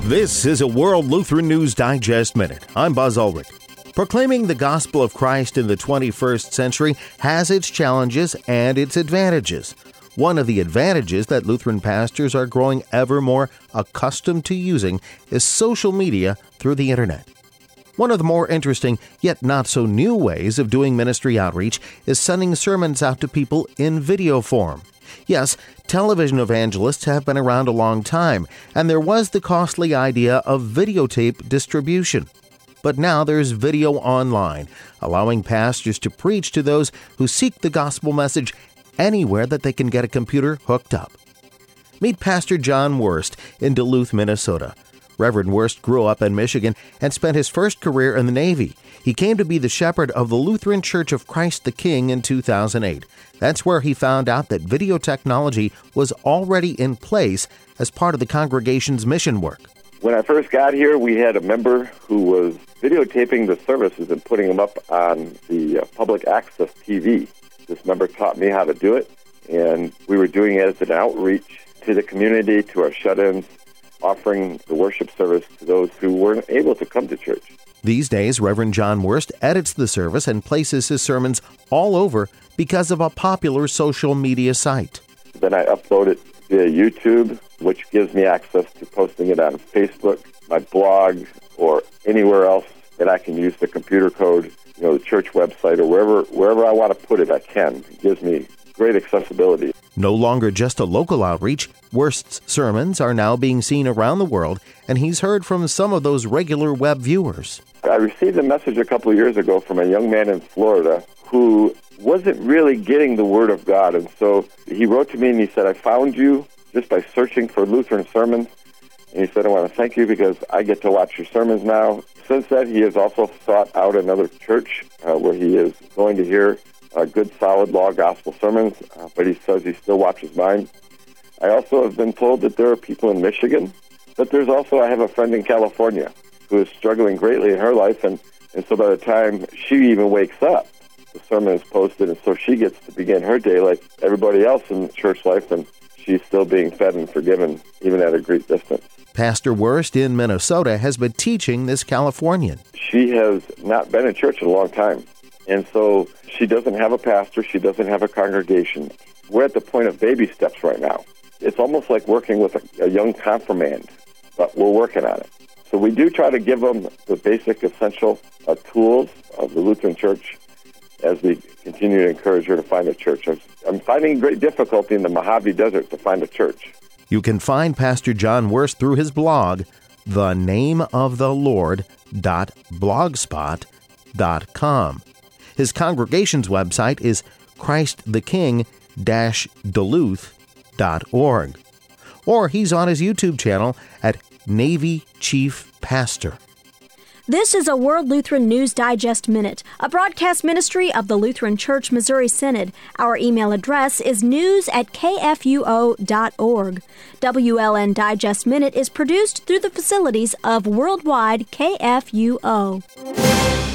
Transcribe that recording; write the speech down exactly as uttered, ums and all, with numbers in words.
This is a World Lutheran News Digest Minute. I'm Buzz Ulrich. Proclaiming the gospel of Christ in the twenty-first century has its challenges and its advantages. One of the advantages that Lutheran pastors are growing ever more accustomed to using is social media through the internet. One of the more interesting, yet not so new ways of doing ministry outreach is sending sermons out to people in video form. Yes, television evangelists have been around a long time, and there was the costly idea of videotape distribution. But now there's video online, allowing pastors to preach to those who seek the gospel message anywhere that they can get a computer hooked up. Meet Pastor John Wurst in Duluth, Minnesota. Reverend Wurst grew up in Michigan and spent his first career in the Navy. He came to be the shepherd of the Lutheran Church of Christ the King in two thousand eight. That's where he found out that video technology was already in place as part of the congregation's mission work. When I first got here, we had a member who was videotaping the services and putting them up on the uh, public access T V. This member taught me how to do it, and we were doing it as an outreach to the community, to our shut-ins, offering the worship service to those who weren't able to come to church. These days, Reverend John Wurst edits the service and places his sermons all over because of a popular social media site. Then I upload it via YouTube, which gives me access to posting it on Facebook, my blog, or anywhere else that I can use the computer code, you know, the church website, or wherever wherever I want to put it, I can. It gives me great accessibility. No longer just a local outreach, Wurst's sermons are now being seen around the world, and he's heard from some of those regular web viewers. I received a message a couple of years ago from a young man in Florida who wasn't really getting the Word of God, and so he wrote to me and he said, I found you just by searching for Lutheran sermons, and he said, I want to thank you because I get to watch your sermons now. Since then, he has also sought out another church uh, where he is going to hear uh, good, solid law gospel sermons, uh, but he says he still watches mine. I also have been told that there are people in Michigan, but there's also, I have a friend in California who is struggling greatly in her life, and, and so by the time she even wakes up, the sermon is posted, and so she gets to begin her day like everybody else in church life, and she's still being fed and forgiven, even at a great distance. Pastor Wurst in Minnesota has been teaching this Californian. She has not been in church in a long time, and so she doesn't have a pastor, she doesn't have a congregation. We're at the point of baby steps right now. It's almost like working with a, a young confirmand, but we're working on it. So we do try to give them the basic essential uh, tools of the Lutheran Church as we continue to encourage her to find a church. I'm finding great difficulty in the Mojave Desert to find a church. You can find Pastor John Wurst through his blog, the name of the lord dot blogspot dot com. His congregation's website is christ the king dash duluth dot org. Or he's on his YouTube channel at Navy Chief Pastor. This is a World Lutheran News Digest Minute, a broadcast ministry of the Lutheran Church Missouri Synod. Our email address is news at k f u o dot org. W L N Digest Minute is produced through the facilities of Worldwide K F U O.